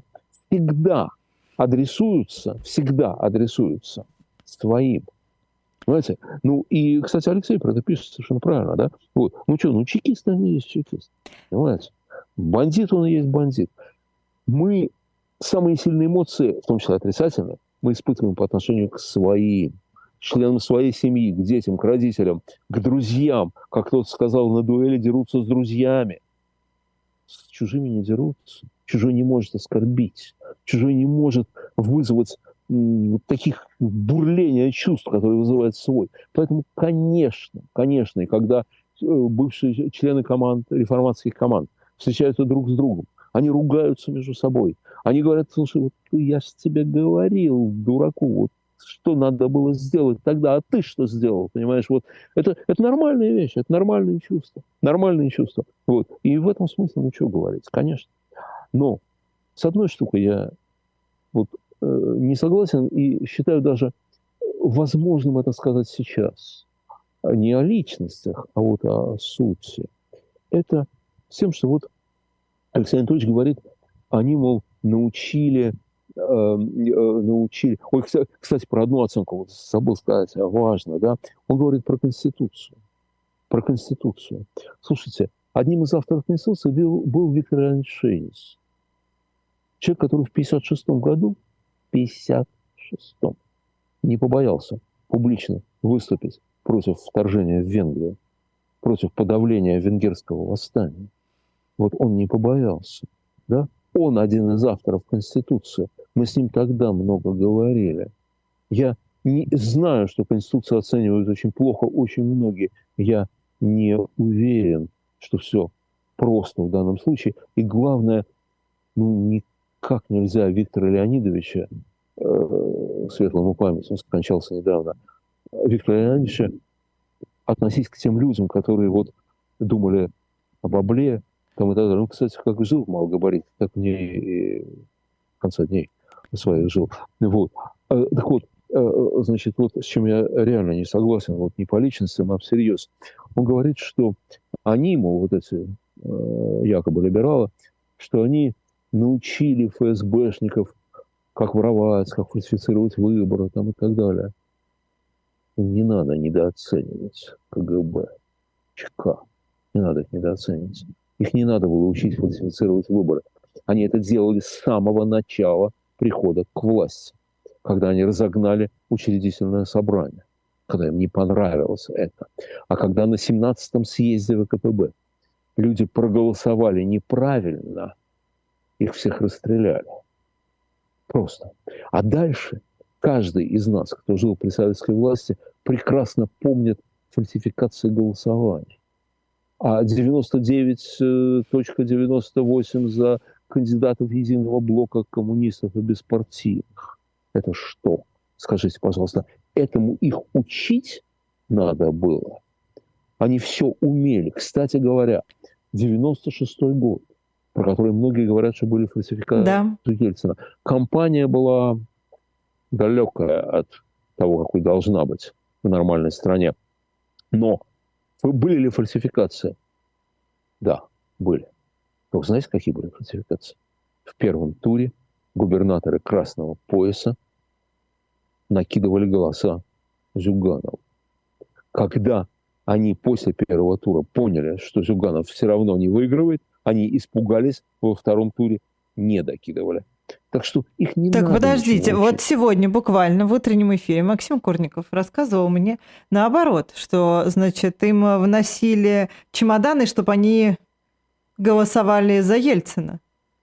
всегда адресуются своим. Понимаете? Ну, и, кстати, Алексей про это пишет совершенно правильно, да? Вот. Ну что, ну чекист, он и есть чекист. Понимаете? Бандит, он и есть бандит. Мы самые сильные эмоции, в том числе отрицательные, мы испытываем по отношению к своим членам своей семьи, к детям, к родителям, к друзьям. Как кто-то сказал, на дуэли дерутся с друзьями. С чужими не дерутся. Чужой не может оскорбить. Чужой не может вызвать таких бурления чувств, которые вызывает свой. Поэтому, конечно, и когда бывшие члены команд, реформатских команд встречаются друг с другом, они ругаются между собой. Они говорят, слушай, вот я же тебе говорил, дураку, вот что надо было сделать тогда, а ты что сделал, понимаешь? Вот это нормальные вещи, это нормальные чувства. Нормальные чувства. Вот. И в этом смысле, ну, что говорить, конечно. Но с одной штукой я вот, не согласен и считаю даже возможным это сказать сейчас. Не о личностях, а вот о сути. Это с тем, что вот Алексей Анатольевич говорит, они, мол, научили... Ой, кстати, про одну оценку вот забыл сказать, важно, да? Он говорит про Конституцию. Про Конституцию. Слушайте, одним из авторов Конституции был Виктор Леонидович Шейнис. Человек, который в 1956 году, не побоялся публично выступить против вторжения в Венгрию, против подавления венгерского восстания. Вот он не побоялся, да? Он один из авторов Конституции. Мы с ним тогда много говорили. Я не знаю, что Конституцию оценивают очень плохо очень многие. Я не уверен, что все просто в данном случае. И главное, ну, никак нельзя Виктора Леонидовича, светлому память, он скончался недавно, Виктора Леонидовича относить к тем людям, которые вот думали об Абле, там и так далее. Ну, кстати, как жил в малогабарите, так мне и в конце дней своих жил. Вот. Так вот, значит, вот с чем я реально не согласен, вот не по личностям, а всерьез. Он говорит, что они, мол, вот эти якобы либералы, что они научили ФСБшников, как воровать, как фальсифицировать выборы там, и так далее. Не надо недооценивать КГБ, ЧК. Не надо их недооценивать. Их не надо было учить фальсифицировать выборы. Они это делали с самого начала прихода к власти, когда они разогнали учредительное собрание, когда им не понравилось это. А когда на 17-м съезде ВКПБ люди проголосовали неправильно, их всех расстреляли. Просто. А дальше каждый из нас, кто жил при советской власти, прекрасно помнит фальсификации голосований. А 99.98 за кандидатов Единого блока коммунистов и беспартийных. Это что? Скажите, пожалуйста, этому их учить надо было? Они все умели. Кстати говоря, 96-й год, про который многие говорят, что были фальсификации Ельцина. Кампания была далекая от того, какой должна быть в нормальной стране. Но были ли фальсификации? Да, были. Но вы знаете, какие были фальсификации? В первом туре губернаторы Красного пояса накидывали голоса Зюганову. Когда они после первого тура поняли, что Зюганов все равно не выигрывает, они испугались, во втором туре не докидывали. Так что их не Так, надо подождите, ничего вот учить. сегодня буквально в утреннем эфире Максим Курников рассказывал мне наоборот, что, значит, им вносили чемоданы, чтобы они голосовали за Ельцина.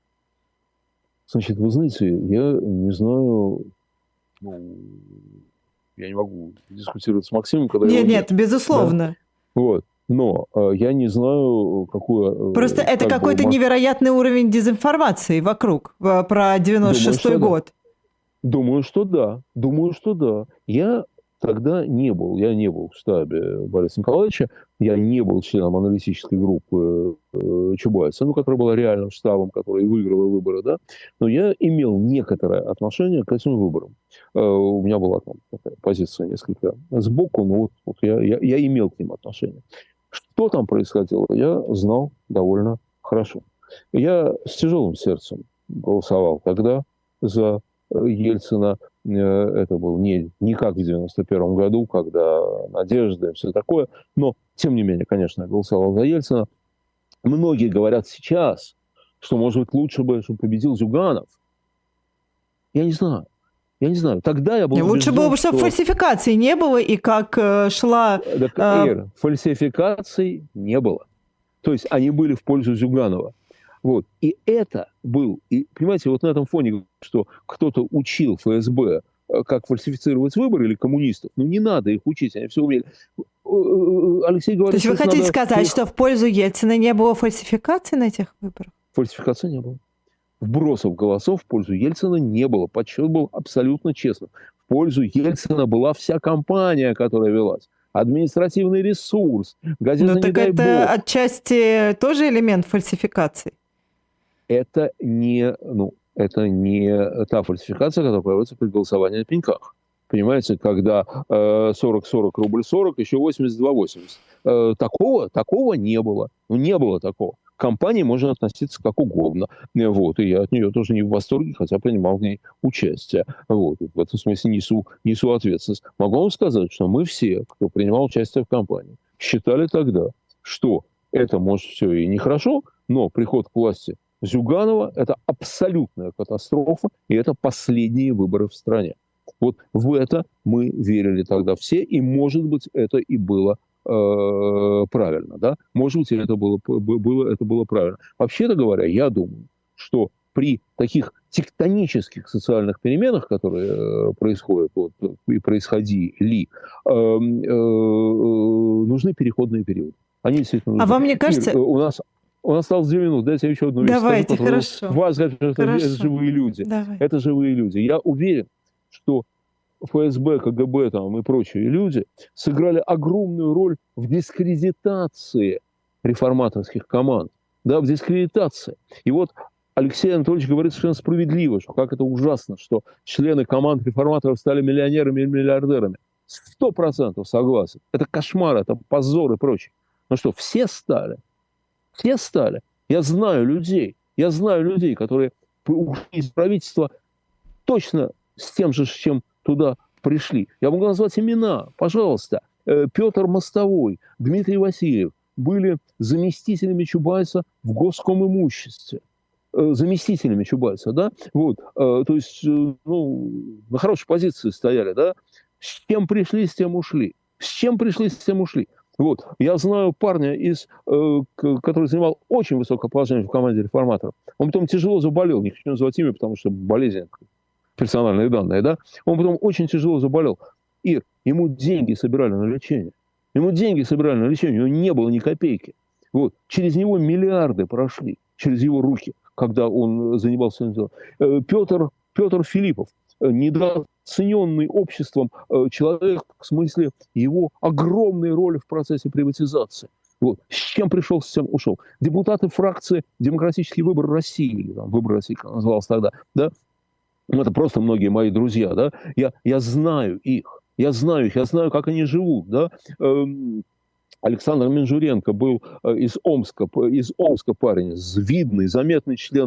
Значит, вы знаете, я не знаю, ну, я не могу дискутировать с Максимом, когда его Нет, нет. нет, безусловно. Да? Вот. Но я не знаю, какую... Просто это как бы, какой-то невероятный уровень дезинформации вокруг про 96-й год. Думаю, что да. Думаю, что да. Я тогда не был. Я не был в штабе Бориса Николаевича. Я не был членом аналитической группы Чубайса, которая была реальным штабом, который выиграл выборы, да. Но я имел некоторое отношение к этим выборам. У меня была там такая позиция несколько сбоку, но вот я имел к ним отношение. Что там происходило, я знал довольно хорошо. Я с тяжелым сердцем голосовал тогда за Ельцина. Это был не как в 91 году, когда надежда и все такое. Но, тем не менее, конечно, я голосовал за Ельцина. Многие говорят сейчас, что, может быть, лучше бы, чтобы победил Зюганов. Я не знаю. Я не знаю. Тогда я был убежден, лучше было бы, чтобы фальсификаций не было, и как шла... Так, фальсификаций не было. То есть они были в пользу Зюганова. Вот. И это был... И, понимаете, вот на этом фоне, что кто-то учил ФСБ, как фальсифицировать выборы, или коммунистов, ну, не надо их учить, они все умели. Алексей говорит, То есть вы хотите сказать, что в пользу Ельцина не было фальсификации на этих выборах? Фальсификации не было. Вбросов голосов в пользу Ельцина не было. Подсчет был абсолютно честным. В пользу Ельцина была вся кампания, которая велась. Административный ресурс, газета «Не дай бог». Это отчасти тоже элемент фальсификации? Это не та фальсификация, которая появится при голосовании на пеньках. Понимаете, когда 40-40, рубль 40, еще 82-80. Такого не было. Ну, не было такого. К компании можно относиться как угодно. Вот. И я от нее тоже не в восторге, хотя принимал в ней участие. Вот. И в этом смысле несу ответственность. Могу вам сказать, что мы все, кто принимал участие в кампании, считали тогда, что это, может, все и нехорошо, но приход к власти Зюганова – это абсолютная катастрофа, и это последние выборы в стране. Вот в это мы верили тогда все, и, может быть, это и было правильно, да? Может быть, это было правильно. Вообще-то говоря, я думаю, что при таких тектонических социальных переменах, которые происходят и происходили, нужны переходные периоды. Они действительно нужны. А вам не кажется... Ир, у нас осталось 2 минуты. Дайте я еще одну вещь. Давайте, хорошо. Вас, это живые люди. Давай. Это живые люди. Я уверен, что ФСБ, КГБ там, и прочие люди сыграли огромную роль в дискредитации реформаторских команд. Да, в дискредитации. И вот Алексей Анатольевич говорит совершенно справедливо, что как это ужасно, что члены команд реформаторов стали миллионерами и миллиардерами. 100% согласен. Это кошмар, это позор и прочее. Ну что, все стали? Все стали. Я знаю людей, которые ушли из правительства точно с тем же, с чем туда пришли. Я могу назвать имена, пожалуйста. Петр Мостовой, Дмитрий Васильев были заместителями Чубайса в госком имуществе. Заместителями Чубайса, да? Вот. То есть, на хорошей позиции стояли, да? С чем пришли, с тем ушли. С чем пришли, с тем ушли. Вот. Я знаю парня, который занимал очень высокое положение в команде реформаторов. Он потом тяжело заболел, не хочу назвать имя, потому что болезнь, персональные данные, да? Он потом очень тяжело заболел. И ему деньги собирали на лечение. У него не было ни копейки. Вот. Через него миллиарды прошли, через его руки, когда он занимался этим делом. Петр Филиппов, недооцененный обществом человек в смысле его огромной роли в процессе приватизации. Вот. С чем пришел, с тем ушел. Депутаты фракции «Демократический выбор России», или там «Выбор России», как назывался тогда, да? Это просто многие мои друзья, да? Я знаю их, я знаю, как они живут, да? Александр Менжуренко был из Омска парень, видный, заметный член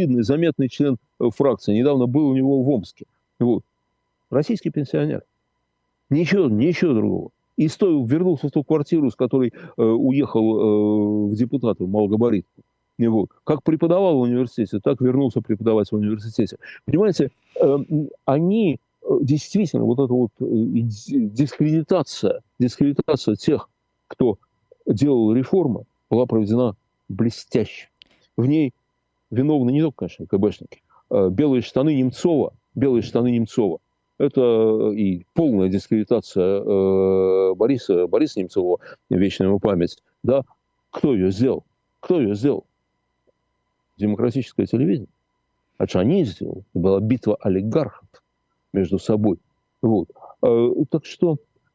фракции. Недавно был у него в Омске. Вот. Российский пенсионер. Ничего другого. И вернулся в ту квартиру, с которой уехал в депутаты, в малогабаритку. И вот. Как преподавал в университете, так вернулся преподавать в университете. Понимаете, они действительно, вот эта вот дискредитация тех, кто делал реформы, была проведена блестяще. В ней виновны не только, конечно, КБшники. Белые штаны Немцова, это и полная дискредитация Бориса Немцова, вечная ему память. Да? Кто ее сделал? Демократическое телевидение. А что они сделали? Была битва олигархов между собой. Вот. Так что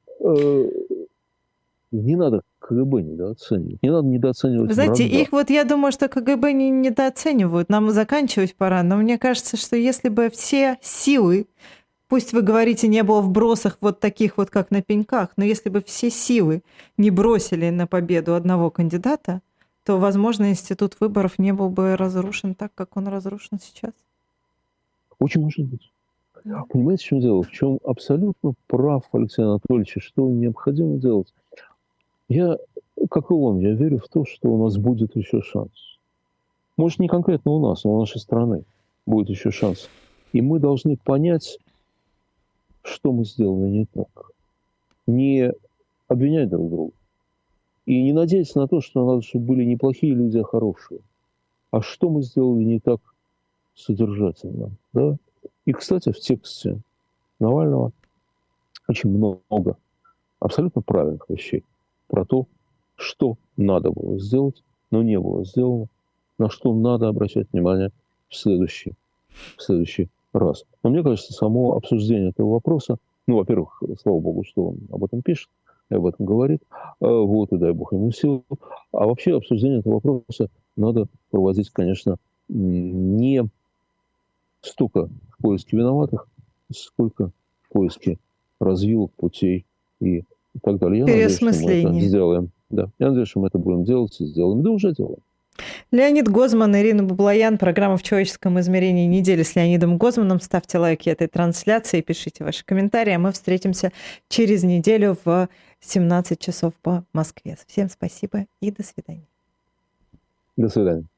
не надо КГБ недооценивать. Не надо недооценивать Вы знаете, врага. их вот я думаю, что КГБ не недооценивают. Нам заканчивать пора, но мне кажется, что если бы все силы, пусть вы говорите, не было в бросах вот таких вот, как на пеньках, но если бы все силы не бросили на победу одного кандидата, то, возможно, институт выборов не был бы разрушен так, как он разрушен сейчас. Очень может быть. Понимаете, в чем дело? В чем абсолютно прав Алексей Анатольевич, что необходимо делать? Я, как и он, я верю в то, что у нас будет еще шанс. Может, не конкретно у нас, но у нашей страны будет еще шанс. И мы должны понять, что мы сделали не так. Не обвинять друг друга. И не надеяться на то, что надо, чтобы были не плохие люди, а хорошие. А что мы сделали не так содержательно. Да? И, кстати, в тексте Навального очень много абсолютно правильных вещей про то, что надо было сделать, но не было сделано, на что надо обращать внимание в следующий раз. Но мне кажется, само обсуждение этого вопроса, ну, во-первых, слава богу, что он об этом пишет и об этом говорит, вот, и дай бог ему сил. А вообще обсуждение этого вопроса надо проводить, конечно, не столько в поиске виноватых, сколько в поиске развилок, путей и так далее. Я надеюсь, что мы это сделаем. Да. Я надеюсь, что мы это будем делать и сделаем. Да, уже делаем. Леонид Гозман, Ирина Баблоян. Программа «В человеческом измерении недели» с Леонидом Гозманом. Ставьте лайки этой трансляции, пишите ваши комментарии. А мы встретимся через неделю в 17 часов по Москве. Всем спасибо и до свидания. До свидания.